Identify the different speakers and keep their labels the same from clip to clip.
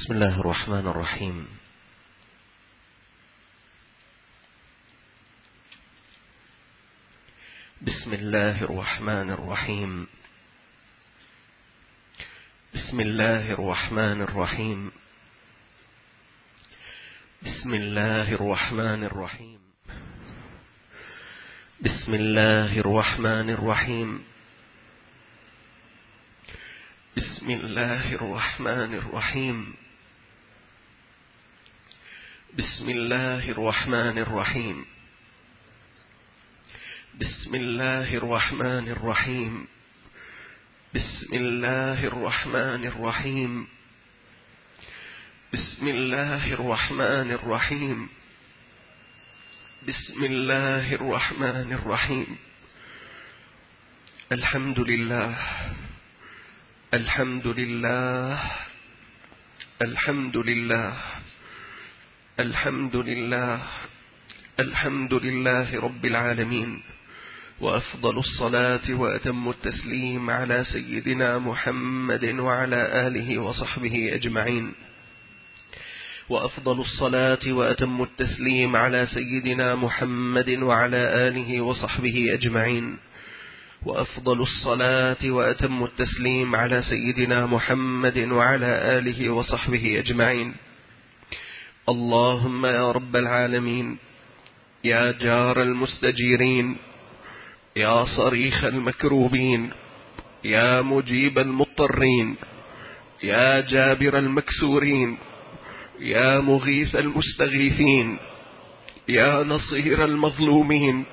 Speaker 1: بسم الله الرحمن الرحيم. بسم الله الرحمن الرحيم. بسم الله الرحمن الرحيم. بسم الله الرحمن الرحيم. بسم الله الرحمن الرحيم. بسم الله الرحمن الرحيم. بسم الله الرحمن الرحيم. بسم الله الرحمن الرحيم. بسم الله الرحمن الرحيم. بسم الله الرحمن الرحيم. بسم الله الرحمن الرحيم. الحمد لله. الحمد لله. الحمد لله. الحمد لله. الحمد لله رب العالمين، وأفضل الصلاة وأتم التسليم على سيدنا محمد وعلى آله وصحبه أجمعين. وأفضل الصلاة وأتم التسليم على سيدنا محمد وعلى آله وصحبه أجمعين. وأفضل الصلاة وأتم التسليم على سيدنا محمد وعلى آله وصحبه أجمعين. اللهم يا رب العالمين، يا جار المستجيرين، يا صريخ المكروبين، يا مجيب المضطرين، يا جابر المكسورين، يا مغيث المستغيثين، يا نصير المظلومين،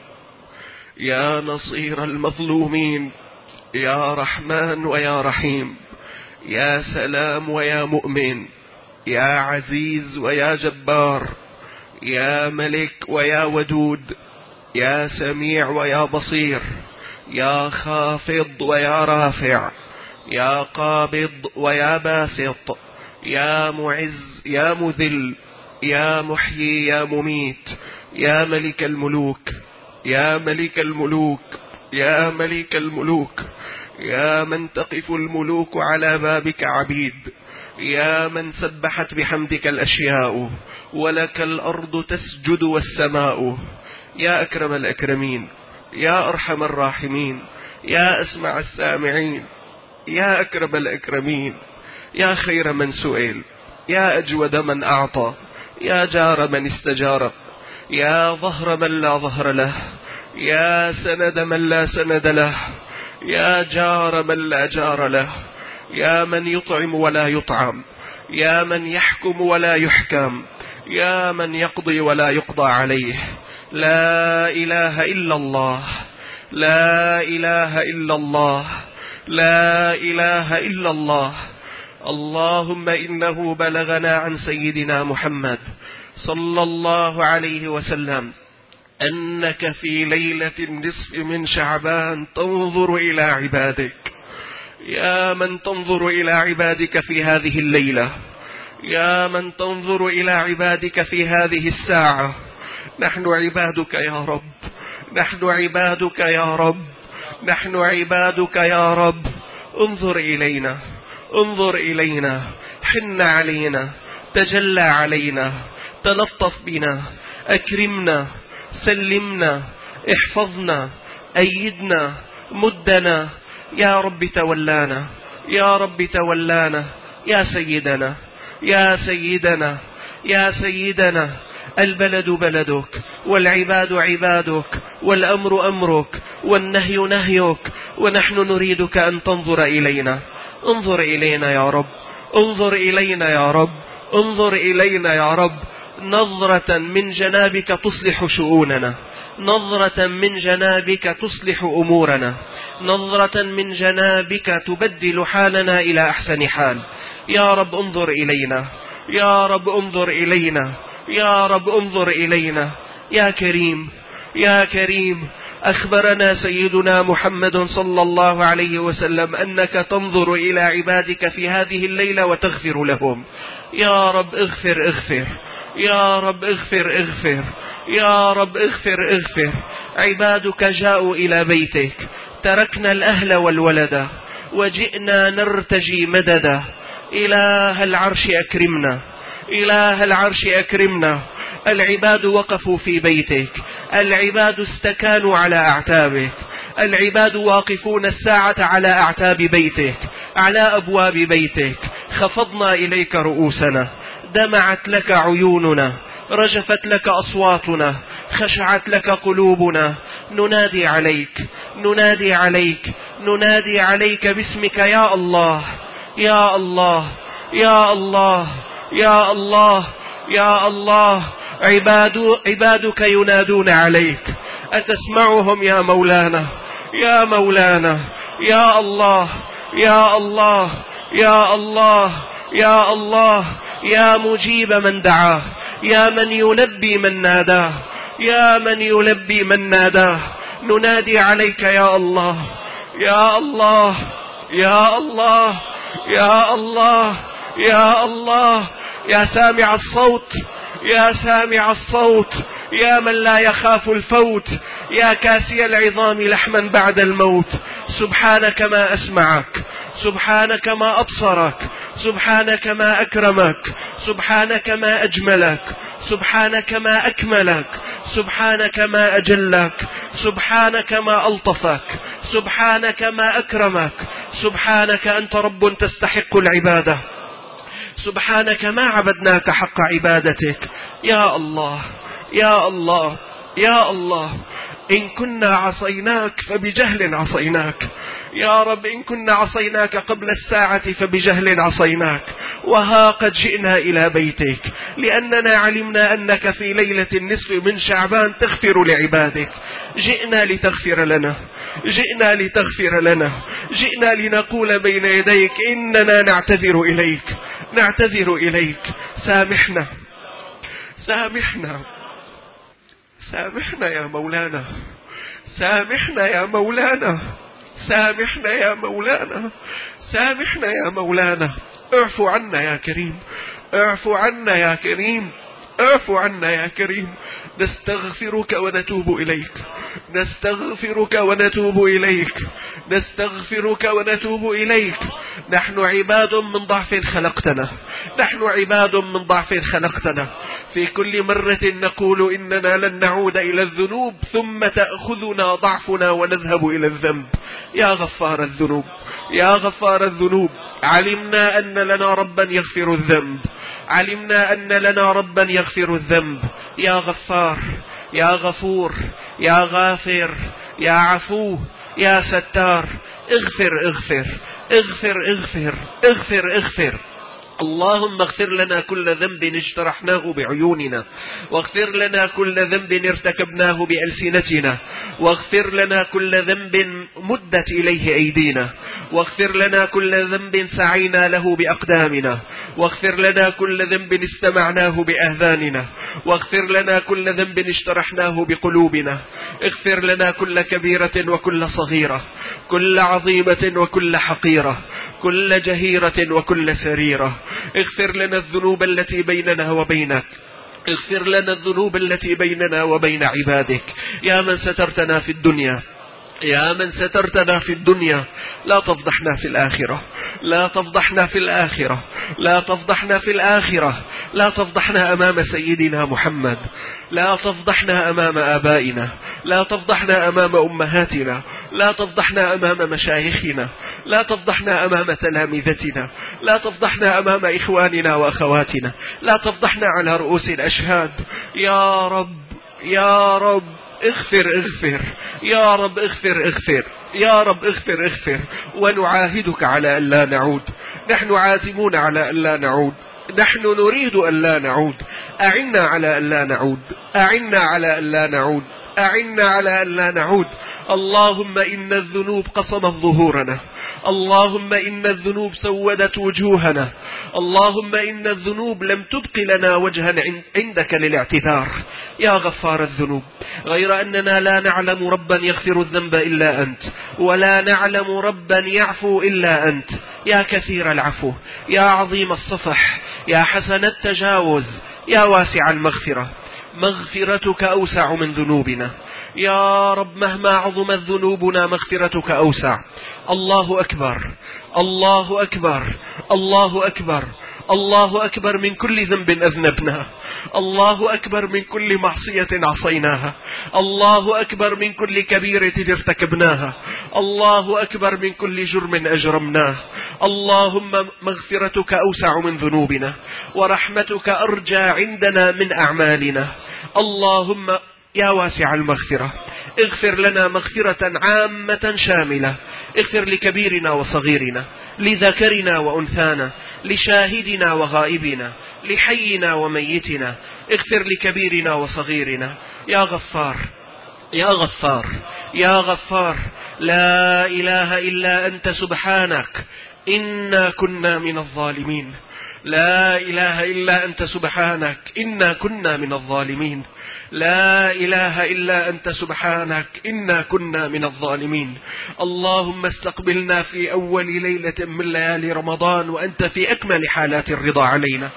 Speaker 1: يا نصير المظلومين، يا رحمن ويا رحيم، يا سلام ويا مؤمن، يا عزيز ويا جبار، يا ملك ويا ودود، يا سميع ويا بصير، يا خافض ويا رافع، يا قابض ويا باسط، يا معز يا مذل، يا محيي يا مميت، يا ملك الملوك، يا ملك الملوك، يا ملك الملوك، يا من تقف الملوك على بابك عبيد، يا من سبحت بحمدك الأشياء ولك الأرض تسجد والسماء. يا أكرم الأكرمين، يا أرحم الراحمين، يا أسمع السامعين، يا أكرم الأكرمين، يا خير من سئل، يا أجود من أعطى، يا جار من استجار، يا ظهر من لا ظهر له، يا سند من لا سند له، يا جار من لا جار له، يا من يطعم ولا يطعم، يا من يحكم ولا يحكم، يا من يقضي ولا يقضى عليه. لا إله إلا الله. لا إله إلا الله. لا إله إلا الله. اللهم إنه بلغنا عن سيدنا محمد صلى الله عليه وسلم أنك في ليلة النصف من شعبان تنظر إلى عبادك. يا من تنظر إلى عبادك في هذه الليلة، يا من تنظر إلى عبادك في هذه الساعة. نحن عبادك يا رب، نحن عبادك يا رب، نحن عبادك يا رب. انظر إلينا، انظر إلينا، حن علينا، تجلى علينا، تلطف بنا، أكرمنا، سلمنا، احفظنا، أيدنا، مدنا. يا رب تولانا، يا رب تولانا، يا سيدنا، يا سيدنا، يا سيدنا. البلد بلدك، والعباد عبادك، والأمر أمرك، والنهي نهيك، ونحن نريدك أن تنظر إلينا. انظر إلينا يا رب، انظر إلينا يا رب، انظر إلينا يا رب. نظرة من جنابك تصلح شؤوننا، نظرة من جنابك تصلح أمورنا، نظرة من جنابك تبدل حالنا إلى أحسن حال. يا رب انظر إلينا، يا رب انظر إلينا، يا رب انظر إلينا. يا كريم، يا كريم. أخبرنا سيدنا محمد صلى الله عليه وسلم أنك تنظر إلى عبادك في هذه الليلة وتغفر لهم. يا رب اغفر اغفر، يا رب اغفر اغفر، يا رب اغفر اغفر. عبادك جاءوا إلى بيتك، تركنا الأهل والولد وجئنا نرتجي مددا. إله العرش أكرمنا، إله العرش أكرمنا. العباد وقفوا في بيتك، العباد استكانوا على أعتابك، العباد واقفون الساعة على أعتاب بيتك، على أبواب بيتك. خفضنا إليك رؤوسنا، دمعت لك عيوننا، رجفت لك أصواتنا، خشعت لك قلوبنا. ننادي عليك، ننادي عليك، ننادي عليك باسمك يا الله، يا الله، يا الله، يا الله، يا الله. عبادك ينادون عليك، أتسمعهم يا مولانا، يا مولانا، يا الله، يا الله، يا الله، يا الله. يا مجيب من دعاه، يا من يلبي من ناداه، يا من يلبي من ناداه. ننادي عليك يا الله، يا الله، يا الله، يا الله، يا الله. يا سامع الصوت، يا سامع الصوت، يا من لا يخاف الفوت، يا كاسي العظام لحما بعد الموت. سبحانك ما أسمعك، سبحانك ما أبصرك، سبحانك ما أكرمك، سبحانك ما أجملك، سبحانك ما أكملك، سبحانك ما أجلك، سبحانك ما ألطفك، سبحانك ما أكرمك. سبحانك أنت رب تستحق العبادة، سبحانك ما عبدناك حق عبادتك. يا الله، يا الله، يا الله. إن كنا عصيناك فبجهل عصيناك يا رب، إن كنا عصيناك قبل الساعة فبجهل عصيناك. وها قد جئنا إلى بيتك لأننا علمنا أنك في ليلة النصف من شعبان تغفر لعبادك. جئنا لتغفر لنا، جئنا لتغفر لنا، جئنا لنقول بين يديك إننا نعتذر إليك، نعتذر إليك. سامحنا، سامحنا، سامحنا يا مولانا، سامحنا يا مولانا، سامحنا يا مولانا، سامحنا يا مولانا. اعف عنا يا كريم، اعف عنا يا كريم، اعف عنا يا كريم. نستغفرك ونتوب إليك، نستغفرك ونتوب إليك، نستغفرك ونتوب إليك. نحن عباد من ضعف خلقتنا، نحن عباد من ضعف خلقتنا. في كل مرة نقول إننا لن نعود إلى الذنوب ثم تأخذنا ضعفنا ونذهب إلى الذنب. يا غفار الذنوب، يا غفار الذنوب. علمنا أن لنا ربا يغفر الذنب، علمنا أن لنا ربا يغفر الذنب. يا غفار، يا غفور، يا غافر، يا عفو، يا ستار. اغفر، اغفر، اغفر، اغفر، اغفر، اغفر. اللهم اغفر لنا كل ذنب اجترحناه بعيوننا، واغفر لنا كل ذنب ارتكبناه بألسنتنا، واغفر لنا كل ذنب مدت إليه أيدينا، واغفر لنا كل ذنب سعينا له بأقدامنا، واغفر لنا كل ذنب استمعناه بأذاننا، واغفر لنا كل ذنب اجترحناه بقلوبنا. اغفر لنا كل كبيرة وكل صغيرة، كل عظيمة وكل حقيرة، كل جهيرة وكل سريرة. اغفر لنا الذنوب التي بيننا وبينك، اغفر لنا الذنوب التي بيننا وبين عبادك. يا من سترتنا في الدنيا، يا من سترتنا في الدنيا، لا تفضحنا في الآخرة، لا تفضحنا في الآخرة، لا تفضحنا في الآخرة، لا تفضحنا أمام سيدنا محمد، لا تفضحنا أمام آبائنا، لا تفضحنا أمام أمهاتنا، لا تفضحنا أمام مشايخنا، لا تفضحنا أمام تلامذتنا، لا تفضحنا أمام إخواننا وأخواتنا، لا تفضحنا على رؤوس الأشهاد. يا رب، يا رب اغفر، اغفر يا رب، اغفر، اغفر يا رب، اغفر، اغفر. ونعاهدك على أن لا نعود، نحن عازمون على أن لا نعود، نحن نريد أن لا نعود. أعنا على أن لا نعود، أعنا على أن لا نعود، أعنا على أن لا نعود. اللهم إن الذنوب قصمت ظهورنا، اللهم إن الذنوب سودت وجوهنا، اللهم إن الذنوب لم تبق لنا وجها عندك للاعتذار. يا غفار الذنوب، غير أننا لا نعلم ربا يغفر الذنب إلا أنت، ولا نعلم ربا يعفو إلا أنت. يا كثير العفو، يا عظيم الصفح، يا حسن التجاوز، يا واسع المغفرة. مغفرتك أوسع من ذنوبنا، يا رب مهما عظمت ذنوبنا مغفرتك أوسع. الله أكبر، الله أكبر، الله أكبر، الله أكبر من كل ذنب أذنبناه، الله أكبر من كل معصية عصيناها، الله أكبر من كل كبيرة ارتكبناها، الله أكبر من كل جرم أجرمناه. اللهم مغفرتك أوسع من ذنوبنا، ورحمتك أرجى عندنا من أعمالنا. اللهم يا واسع المغفرة اغفر لنا مغفرة عامة شاملة، اغفر لكبيرنا وصغيرنا، لذكرنا وأنثانا، لشاهدنا وغائبنا، لحينا وميتنا، اغفر لكبيرنا وصغيرنا. يا غفار، يا غفار، يا غفار، لا إله إلا أنت سبحانك إنا كنا من الظالمين. لا إله إلا أنت سبحانك إنا كنا من الظالمين. لا إله إلا أنت سبحانك إنا كنا من الظالمين. اللهم استقبلنا في أول ليلة من ليالي رمضان وأنت في أكمل حالات الرضا علينا.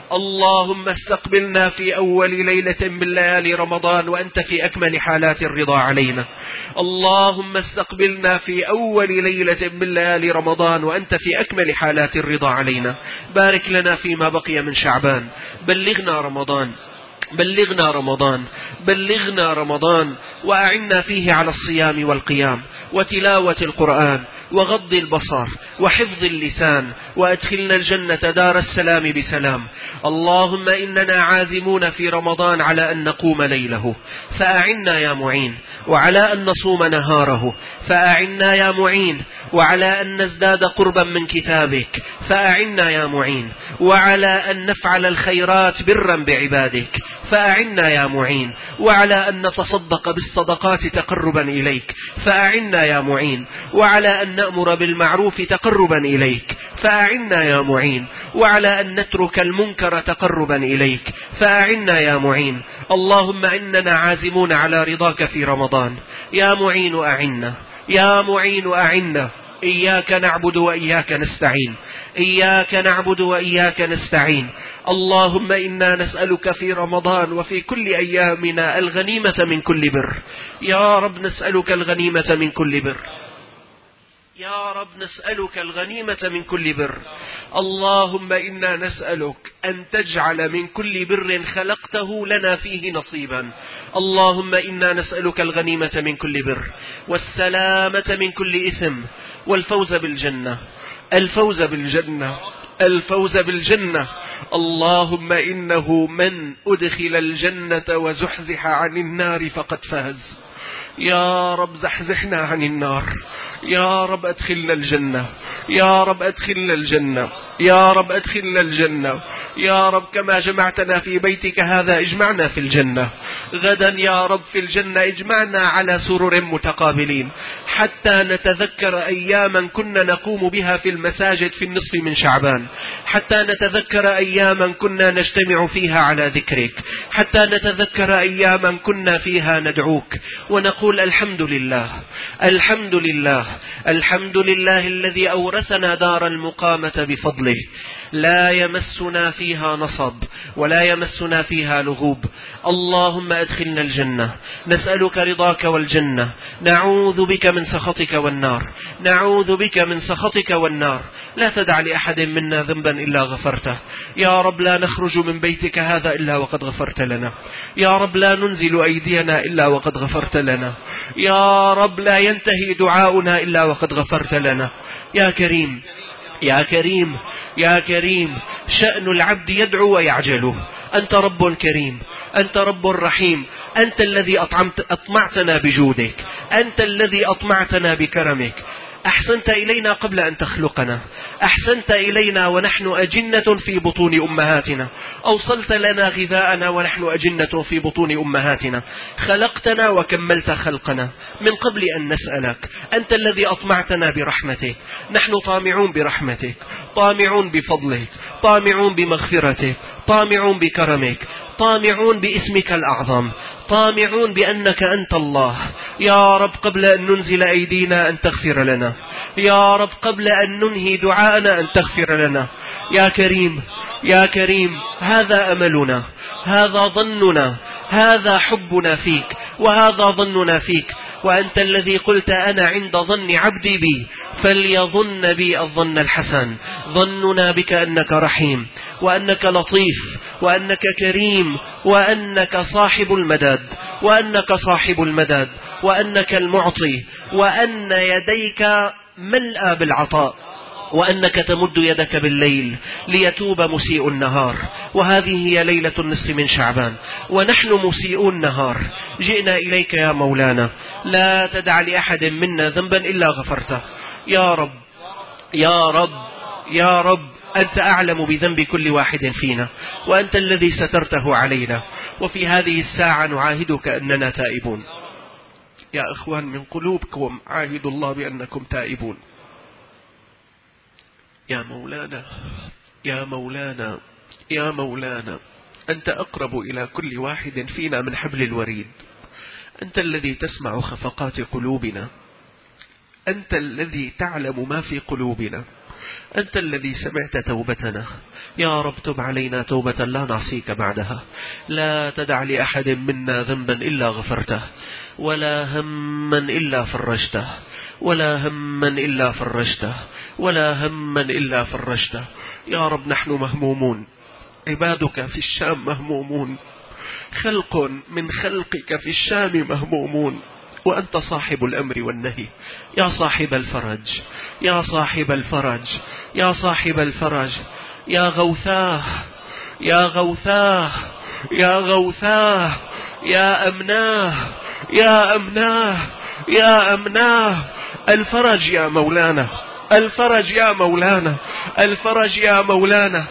Speaker 1: اللهم استقبلنا في أول ليلة من ليالي رمضان وأنت في أكمل حالات الرضا علينا. اللهم استقبلنا في أول ليلة من ليالي رمضان وأنت في أكمل حالات الرضا علينا. بارك لنا فيما بقي من شعبان، بلغنا رمضان، بلغنا رمضان، بلغنا رمضان، وأعنا فيه على الصيام والقيام وتلاوة القرآن وغض البصر وحفظ اللسان، وأدخلنا الجنة دار السلام بسلام. اللهم إننا عازمون في رمضان على أن نقوم ليله، فأعنا يا معين، وعلى أن نصوم نهاره، فأعنا يا معين، وعلى أن نزداد قربا من كتابك، فأعنا يا معين، وعلى أن نفعل الخيرات برا بعبادك، فأعنا يا معين، وعلى أن نتصدق بالصدقات تقربا إليك، فأعنا يا معين، وعلى أن نأمر بالمعروف تقربا إليك، فأعنا يا معين، وعلى أن نترك المنكر تقربا إليك، فأعنا يا معين. اللهم إننا عازمون على رضاك في رمضان. يا معين أعنا، يا معين أعنا. إياك نعبد وإياك نستعين، إياك نعبد وإياك نستعين. اللهم إنا نسألك في رمضان وفي كل أيامنا الغنيمة من كل بر. يا رب نسألك الغنيمة من كل بر، يا رب نسألك الغنيمة من كل بر. اللهم إنا نسألك أن تجعل من كل بر خلقته لنا فيه نصيبا. اللهم إنا نسألك الغنيمة من كل بر، والسلامة من كل إثم، والفوز بالجنة، الفوز بالجنة، الفوز بالجنة. اللهم إنه من أدخل الجنة وزحزح عن النار فقد فاز. يا رب زحزحنا عن النار، يا رب أدخلنا الجنة، يا رب أدخلنا الجنة، يا رب أدخلنا الجنة. يا رب كما جمعتنا في بيتك هذا اجمعنا في الجنة، غدا يا رب في الجنة اجمعنا على سرر متقابلين، حتى نتذكر أياما كنا نقوم بها في المساجد في النصف من شعبان، حتى نتذكر أياما كنا نجتمع فيها على ذكرك، حتى نتذكر أياما كنا فيها ندعوك ونقول الحمد لله، الحمد لله، الحمد لله الذي أورثنا دار المقامة بفضله، لا يمسنا فيها نصب ولا يمسنا فيها لغوب. اللهم أدخلنا الجنة، نسألك رضاك والجنة، نعوذ بك من سخطك والنار، نعوذ بك من سخطك والنار. لا تدع لأحد منا ذنبا إلا غفرته. يا رب لا نخرج من بيتك هذا إلا وقد غفرت لنا. يا رب لا ننزل أيدينا إلا وقد غفرت لنا. يا رب لا ينتهي دعاؤنا إلا وقد غفرت لنا. يا كريم، يا كريم، يا كريم، شأن العبد يدعو ويعجله. أنت رب كريم، أنت رب رحيم، أنت الذي أطمعتنا بجودك، أنت الذي أطمعتنا بكرمك. أحسنت إلينا قبل أن تخلقنا، أحسنت إلينا ونحن أجنة في بطون أمهاتنا، أوصلت لنا غذاءنا ونحن أجنة في بطون أمهاتنا، خلقتنا وكملت خلقنا من قبل أن نسألك. أنت الذي أطمعتنا برحمتك، نحن طامعون برحمتك، طامعون بفضلك، طامعون بمغفرتك، طامعون بكرمك، طامعون باسمك الأعظم، طامعون بأنك أنت الله. يا رب قبل أن ننزل أيدينا أن تغفر لنا، يا رب قبل أن ننهي دعاءنا أن تغفر لنا. يا كريم، يا كريم، هذا أملنا، هذا ظننا، هذا حبنا فيك. وهذا ظننا فيك، وأنت الذي قلت أنا عند ظن عبدي بي فليظن بي الظن الحسن. ظننا بك أنك رحيم، وأنك لطيف، وأنك كريم، وأنك صاحب المدد، وأنك صاحب المدد، وأنك المعطي، وأن يديك ملأى بالعطاء، وأنك تمد يدك بالليل ليتوب مسيء النهار. وهذه هي ليلة النصف من شعبان، ونحن مسيء النهار جئنا إليك يا مولانا. لا تدع لأحد منا ذنبا إلا غفرته. يا رب يا رب يا رب، أنت أعلم بذنب كل واحد فينا، وأنت الذي سترته علينا، وفي هذه الساعة نعاهدك أننا تائبون. يا إخوان، من قلوبكم عاهدوا الله بأنكم تائبون. يا مولانا يا مولانا يا مولانا، أنت أقرب إلى كل واحد فينا من حبل الوريد. أنت الذي تسمع خفقات قلوبنا، أنت الذي تعلم ما في قلوبنا، أنت الذي سمعت توبتنا. يا رب تب علينا توبة لا نعصيك بعدها. لا تدع لأحد منا ذنبا إلا غفرته، ولا هما إلا فرجته، ولا هما إلا فرجته، ولا هما إلا فرجته. يا رب نحن مهمومون، عبادك في الشام مهمومون، خلق من خلقك في الشام مهمومون، وأنت صاحب الأمر والنهي. يا صاحب الفرج يا صاحب الفرج يا صاحب الفرج، يا غوثاه يا غوثاه يا غوثاه، يا أمناه يا أمناه يا أمناه. الفرج يا مولانا، الفرج يا مولانا، الفرج يا مولانا.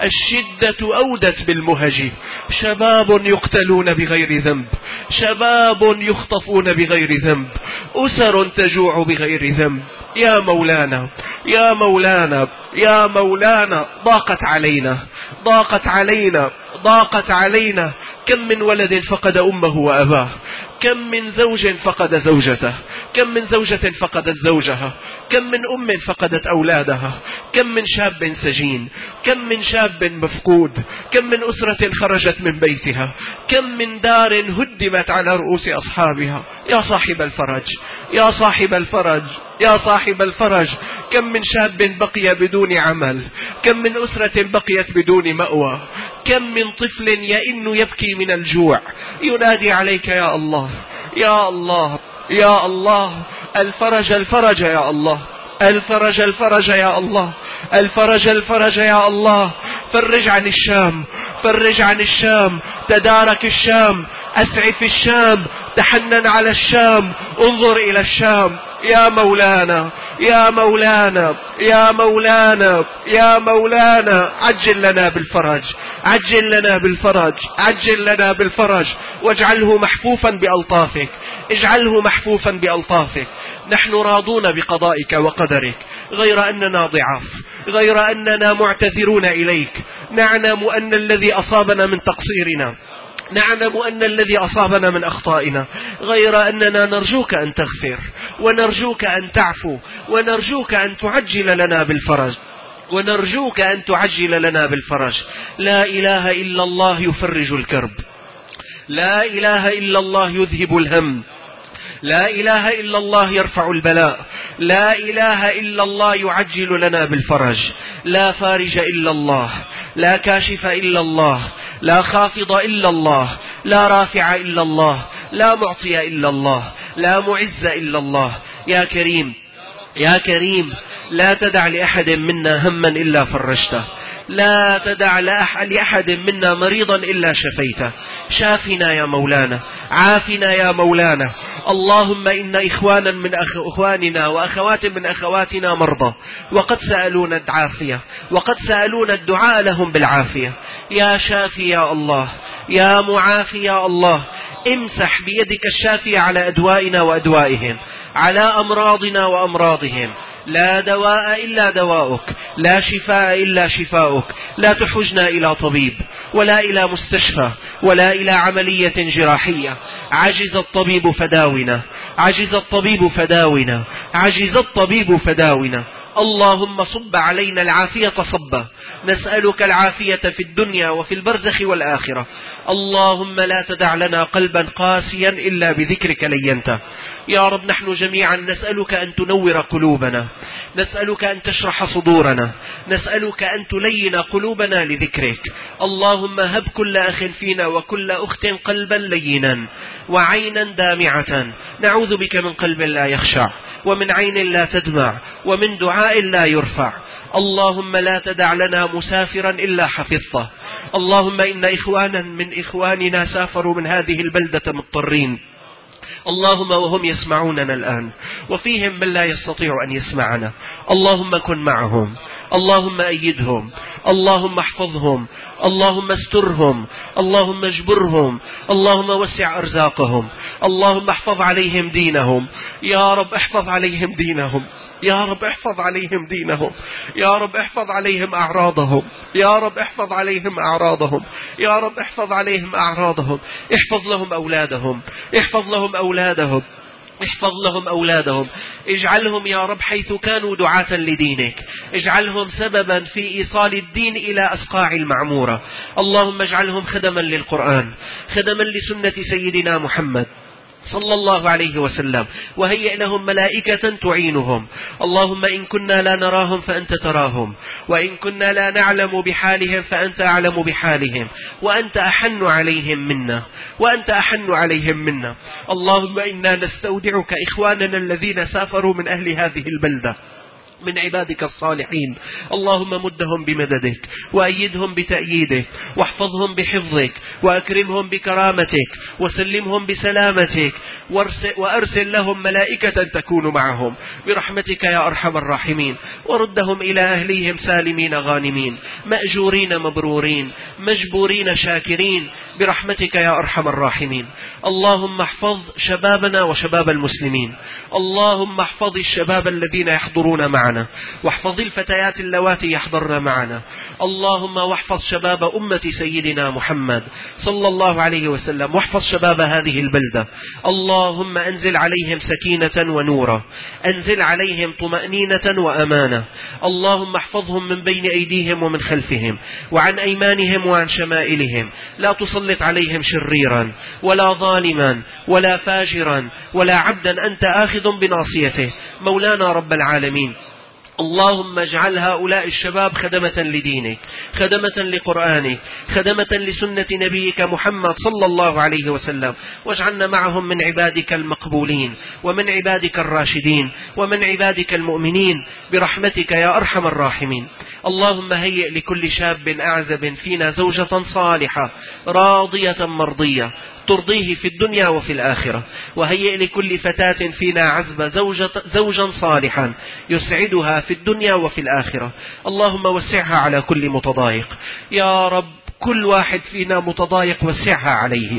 Speaker 1: الشدة أودت بالمهج، شباب يقتلون بغير ذنب، شباب يخطفون بغير ذنب، أسر تجوع بغير ذنب. يا مولانا يا مولانا يا مولانا، ضاقت علينا ضاقت علينا ضاقت علينا. كم من ولد فقد أمه وأباه، كم من زوج فقد زوجته، كم من زوجة فقدت زوجها، كم من أم فقدت أولادها، كم من شاب سجين، كم من شاب مفقود، كم من أسرة خرجت من بيتها، كم من دار هدمت على رؤوس أصحابها. يا صاحب الفرج يا صاحب الفرج يا صاحب الفرج، كم من شاب بقي بدون عمل، كم من أسرة بقيت بدون مأوى، كم من طفل يئن يبكي من الجوع، ينادي عليك يا الله يا الله يا الله. الفرج الفرج يا الله، الفرج الفرج يا الله، الفرج الفرج يا الله. فرج عن الشام، فرج عن الشام، تدارك الشام، أسعف الشام، تحنن على الشام، انظر إلى الشام. يا مولانا يا مولانا يا مولانا يا مولانا، عجل لنا بالفرج، عجل لنا بالفرج، عجل لنا بالفرج، واجعله محفوفا بألطافك، اجعله محفوفا بألطافك. نحن راضون بقضائك وقدرك، غير أننا ضعاف، غير أننا معتذرون إليك. نعلم أن الذي أصابنا من تقصيرنا، نعلم أن الذي أصابنا من أخطائنا، غير أننا نرجوك أن تغفر، ونرجوك أن تعفو، ونرجوك أن تعجل لنا بالفرج، ونرجوك أن تعجل لنا بالفرج. لا إله إلا الله يفرج الكرب، لا إله إلا الله يذهب الهم، لا إله إلا الله يرفع البلاء، لا إله إلا الله يعجل لنا بالفرج. لا فارج إلا الله، لا كاشف إلا الله، لا خافض إلا الله، لا رافع إلا الله، لا معطي إلا الله، لا معز إلا الله. يا كريم يا كريم، لا تدع لأحد منا هما إلا فرجته، لا تدع لأحد منا مريضا إلا شفيته. شافنا يا مولانا، عافنا يا مولانا. اللهم إن إخوانا من إخواننا وأخوات من أخواتنا مرضى، وقد سألونا العافية، وقد سألونا الدعاء لهم بالعافية. يا شافي يا الله، يا معافي يا الله، امسح بيدك الشافية على أدوائنا وأدوائهم، على أمراضنا وأمراضهم. لا دواء إلا دواؤك، لا شفاء إلا شفاؤك. لا تحوجنا إلى طبيب، ولا إلى مستشفى، ولا إلى عملية جراحية. عجز الطبيب فداونا، عجز الطبيب فداونا، عجز الطبيب فداونا. اللهم صب علينا العافية صبا، نسألك العافية في الدنيا وفي البرزخ والآخرة. اللهم لا تدع لنا قلبا قاسيا إلا بذكرك لينته. يا رب نحن جميعا نسألك أن تنور قلوبنا، نسألك أن تشرح صدورنا، نسألك أن تلين قلوبنا لذكرك. اللهم هب كل أخ فينا وكل أخت قلبا لينا وعينا دامعة، نعوذ بك من قلب لا يخشع ومن عين لا تدمع ومن دعاء لا يرفع. اللهم لا تدع لنا مسافرا إلا حفظته. اللهم إن إخوانا من إخواننا سافروا من هذه البلدة مضطرين، اللهم وهم يسمعوننا الآن وفيهم من لا يستطيع أن يسمعنا. اللهم كن معهم، اللهم أيدهم، اللهم احفظهم، اللهم استرهم، اللهم اجبرهم، اللهم وسع أرزاقهم، اللهم احفظ عليهم دينهم. يا رب احفظ عليهم دينهم، يا رب احفظ عليهم دينهم، يا رب احفظ عليهم أعراضهم، يا رب احفظ عليهم أعراضهم، يا رب احفظ عليهم أعراضهم. احفظ لهم أولادهم، احفظ لهم أولادهم، احفظ لهم أولادهم. اجعلهم يا رب حيث كانوا دعاة لدينك، اجعلهم سببا في إيصال الدين إلى أصقاع المعمورة. اللهم اجعلهم خدما للقرآن، خدما لسنة سيدنا محمد صلى الله عليه وسلم، وهيئ لهم ملائكة تعينهم. اللهم إن كنا لا نراهم فأنت تراهم، وإن كنا لا نعلم بحالهم فأنت أعلم بحالهم، وأنت أحن عليهم منا، وأنت أحن عليهم منا. اللهم إنا نستودعك إخواننا الذين سافروا من أهل هذه البلدة من عبادك الصالحين. اللهم مدهم بمددك وأيدهم بتأييدك، واحفظهم بحفظك، وأكرمهم بكرامتك، وسلمهم بسلامتك، وأرسل لهم ملائكة تكون معهم برحمتك يا أرحم الراحمين. وردهم إلى أهليهم سالمين غانمين، مأجورين مبرورين، مجبورين شاكرين برحمتك يا أرحم الراحمين. اللهم احفظ شبابنا وشباب المسلمين، اللهم احفظ الشباب الذين يحضرون معنا، واحفظ الفتيات اللواتي يحضرن معنا. اللهم واحفظ شباب أمة سيدنا محمد صلى الله عليه وسلم، واحفظ شباب هذه البلدة. اللهم أنزل عليهم سكينة ونورا، أنزل عليهم طمأنينة وأمانة. اللهم احفظهم من بين أيديهم ومن خلفهم وعن أيمانهم وعن شمائلهم. لا تسلط عليهم شريرا ولا ظالما ولا فاجرا ولا عبدا أنت آخذ بناصيته. مولانا رب العالمين، اللهم اجعل هؤلاء الشباب خدمة لدينك، خدمة لقرآنك، خدمة لسنة نبيك محمد صلى الله عليه وسلم، واجعلنا معهم من عبادك المقبولين ومن عبادك الراشدين ومن عبادك المؤمنين برحمتك يا أرحم الراحمين. اللهم هيئ لكل شاب أعزب فينا زوجة صالحة راضية مرضية ترضيه في الدنيا وفي الآخرة، وهيئ لكل فتاة فينا عزب زوجا صالحا يسعدها في الدنيا وفي الآخرة. اللهم وسعها على كل متضايق يا رب، كل واحد فينا متضايق وسعها عليه،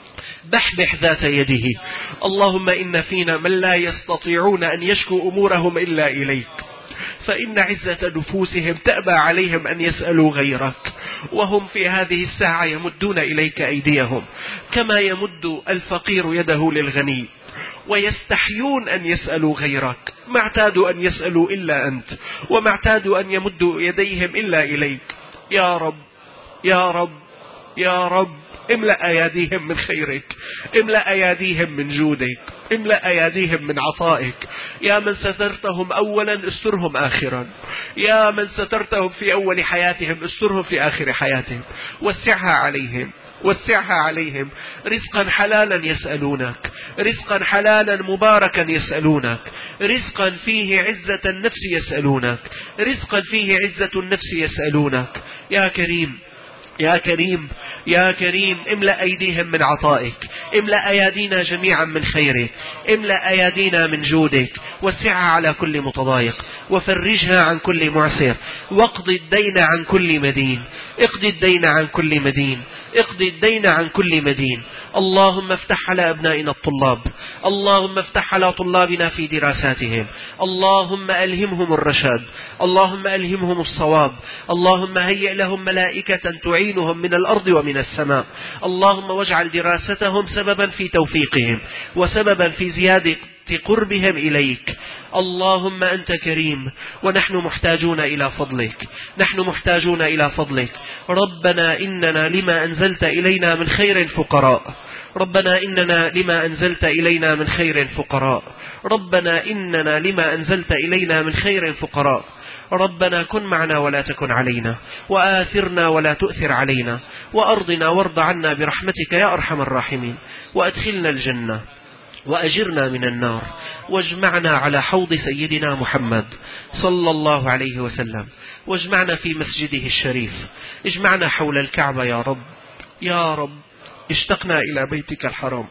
Speaker 1: بحبح ذات يده. اللهم إن فينا من لا يستطيعون أن يشكوا أمورهم إلا إليك، فإن عزة نفوسهم تأبى عليهم أن يسألوا غيرك، وهم في هذه الساعة يمدون إليك أيديهم كما يمد الفقير يده للغني، ويستحيون أن يسألوا غيرك. ما اعتادوا أن يسألوا إلا أنت، وما اعتادوا أن يمدوا يديهم إلا إليك. يا رب يا رب يا رب، املأ أياديهم من خيرك، املأ أياديهم من جودك، املأ أياديهم من عطائك. يا من سترتهم أولا استرهم آخرا، يا من سترتهم في أول حياتهم استرهم في آخر حياتهم. وسعها عليهم، وسعها عليهم رزقا حلالا يسألونك، رزقا حلالا مباركا يسألونك، رزقا فيه عزة النفس يسألونك، رزقا فيه عزة النفس يسألونك. يا كريم يا كريم يا كريم، املأ أيديهم من عطائك، املأ أيادينا جميعا من خيرك، املأ أيادينا من جودك. وسعها على كل متضايق، وفرجها عن كل معسر، واقض الدين عن كل مدين، اقض الدين عن كل مدين، اقض الدين عن كل مدين. اللهم افتح على أبنائنا الطلاب، اللهم افتح على طلابنا في دراساتهم، اللهم ألهمهم الرشاد، اللهم ألهمهم الصواب، اللهم هيئ لهم ملائكة تعينهم من الأرض ومن السماء. اللهم واجعل دراستهم سببا في توفيقهم، وسببا في قربهم إليك. اللهم أنت كريم ونحن محتاجون إلى فضلك، نحن محتاجون إلى فضلك. ربنا إننا لما أنزلت إلينا من خير فقراء، ربنا إننا لما أنزلت إلينا من خير فقراء، ربنا إننا لما أنزلت إلينا من خير فقراء. ربنا كن معنا ولا تكن علينا، وآثرنا ولا تؤثر علينا، وأرضنا وارض عنا برحمتك يا أرحم الراحمين. وأدخلنا الجنة وأجرنا من النار، واجمعنا على حوض سيدنا محمد صلى الله عليه وسلم، واجمعنا في مسجده الشريف، اجمعنا حول الكعبة يا رب. يا رب اشتقنا إلى بيتك الحرام،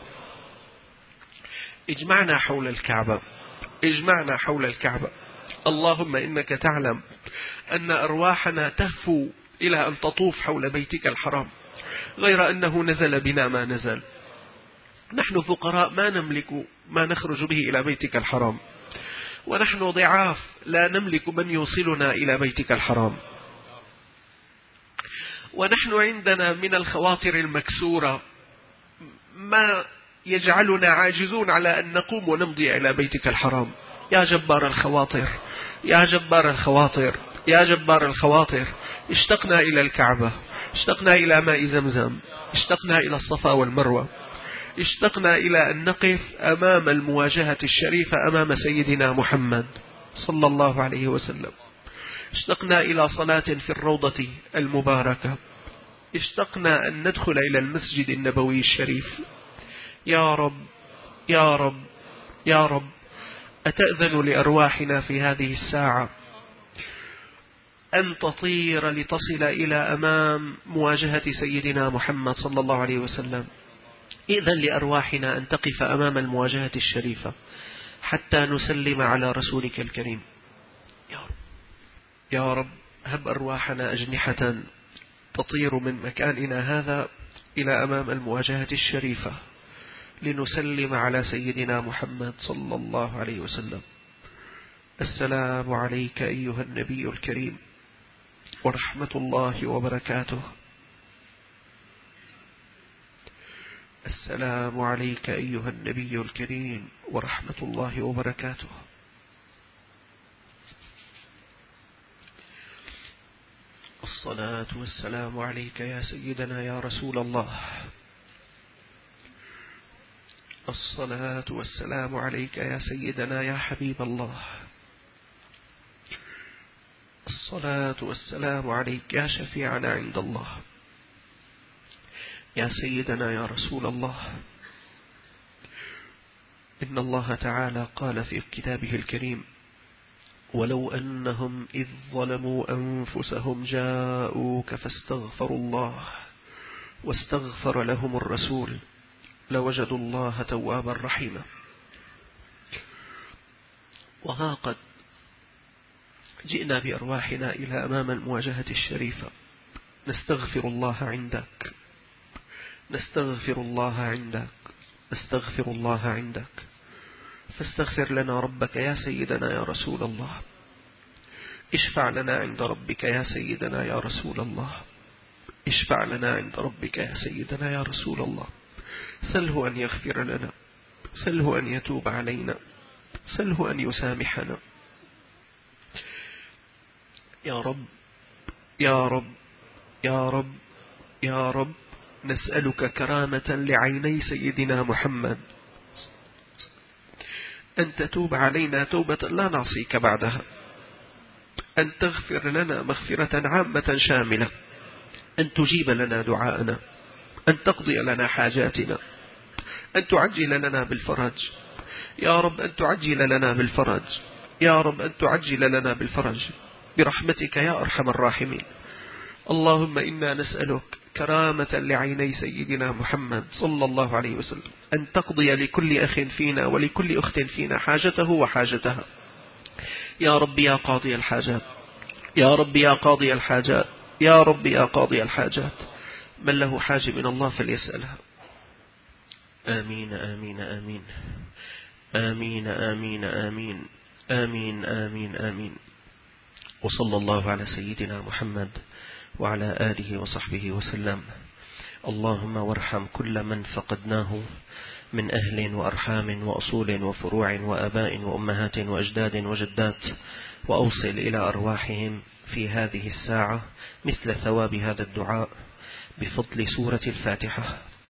Speaker 1: اجمعنا حول الكعبة، اجمعنا حول الكعبة. اللهم إنك تعلم أن أرواحنا تهفو إلى أن تطوف حول بيتك الحرام، غير أنه نزل بنا ما نزل. نحن فقراء ما نملك ما نخرج به إلى بيتك الحرام، ونحن ضعاف لا نملك من يوصلنا إلى بيتك الحرام، ونحن عندنا من الخواطر المكسورة ما يجعلنا عاجزون على أن نقوم ونمضي إلى بيتك الحرام. يا جبار الخواطر، يا جبار الخواطر، يا جبار الخواطر، اشتقنا إلى الكعبة، اشتقنا إلى ماء زمزم، اشتقنا إلى الصفا والمروة، اشتقنا إلى أن نقف أمام المواجهة الشريفة أمام سيدنا محمد صلى الله عليه وسلم، اشتقنا إلى صلاة في الروضة المباركة، اشتقنا أن ندخل إلى المسجد النبوي الشريف. يا رب يا رب يا رب، أتأذن لأرواحنا في هذه الساعة أن تطير لتصل إلى أمام مواجهة سيدنا محمد صلى الله عليه وسلم؟ إذن لأرواحنا أن تقف أمام المواجهة الشريفة حتى نسلم على رسولك الكريم. يا رب يا رب، هب أرواحنا أجنحة تطير من مكاننا هذا إلى أمام المواجهة الشريفة لنسلم على سيدنا محمد صلى الله عليه وسلم. السلام عليك أيها النبي الكريم ورحمة الله وبركاته. السلام عليك أيها النبي الكريم ورحمة الله وبركاته. الصلاة والسلام عليك يا سيدنا يا رسول الله. الصلاة والسلام عليك يا سيدنا يا حبيب الله. الصلاة والسلام عليك يا شفيعنا عند الله، يا سيدنا يا رسول الله. إن الله تعالى قال في كتابه الكريم: ولو أنهم إذ ظلموا أنفسهم جاءوك فاستغفروا الله واستغفر لهم الرسول لوجدوا الله توابا رحيما. وها قد جئنا بأرواحنا إلى أمام المواجهة الشريفة، نستغفر الله عندك، نستغفر الله عندك، نستغفر الله عندك. فاستغفر لنا ربك يا سيدنا يا رسول الله، اشفع لنا عند ربك يا سيدنا يا رسول الله، اشفع لنا عند ربك يا سيدنا يا رسول الله. سله أن يغفر لنا، سله أن يتوب علينا، سله أن يسامحنا. يا رب يا رب يا رب يا رب، نسألك كرامة لعيني سيدنا محمد أن تتوب علينا توبة لا نعصيك بعدها، أن تغفر لنا مغفرة عامة شاملة، أن تجيب لنا دعاءنا، أن تقضي لنا حاجاتنا، أن تعجل لنا بالفرج يا رب، أن تعجل لنا بالفرج يا رب، أن تعجل لنا بالفرج برحمتك يا أرحم الراحمين. اللهم إنا نسألك كرامة لعيني سيدنا محمد صلى الله عليه وسلم أن تقضي لكل أخ فينا ولكل أخت فينا حاجته وحاجتها. يا رب يا قاضي الحاجات، يا رب يا قاضي الحاجات، يا رب يا قاضي الحاجات، من له حاجة من الله فليسألها. آمين آمين آمين آمين آمين آمين آمين آمين آمين. وصلى الله على سيدنا محمد وعلى آله وصحبه وسلم. اللهم وارحم كل من فقدناه
Speaker 2: من أهل وأرحام وأصول وفروع وآباء وأمهات وأجداد وجدات، وأوصل إلى أرواحهم في هذه الساعة مثل ثواب هذا الدعاء بفضل سورة الفاتحة.